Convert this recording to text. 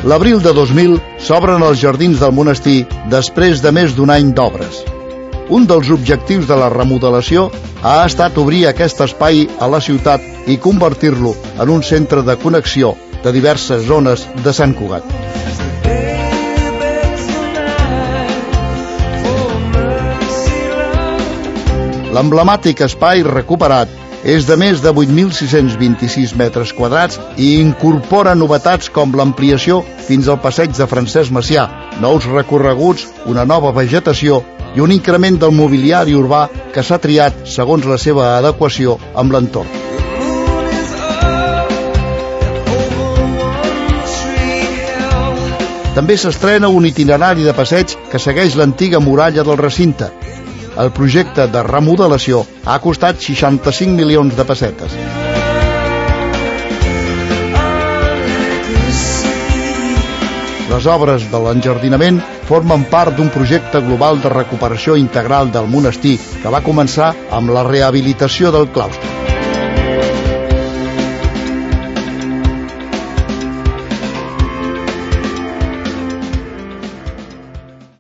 L'abril de 2000 s'obren els jardins del monestir després de més d'un any d'obres. Un dels objectius de la remodelació ha estat obrir aquest espai a la ciutat i convertir-lo en un centre de connexió de diverses zones de Sant Cugat. L'emblemàtic espai recuperat és de més de 8.626 metres quadrats i incorpora novetats com l'ampliació fins al passeig de Francesc Macià, nous recorreguts, una nova vegetació i un increment del mobiliari urbà que s'ha triat segons la seva adequació amb l'entorn. També s'estrena un itinerari de passeig que segueix l'antiga muralla del recinte. El projecte de remodelació ha costat 65 milions de pessetes. Les obres de l'enjardinament formen part d'un projecte global de recuperació integral del monestir que va començar amb la rehabilitació del claustre.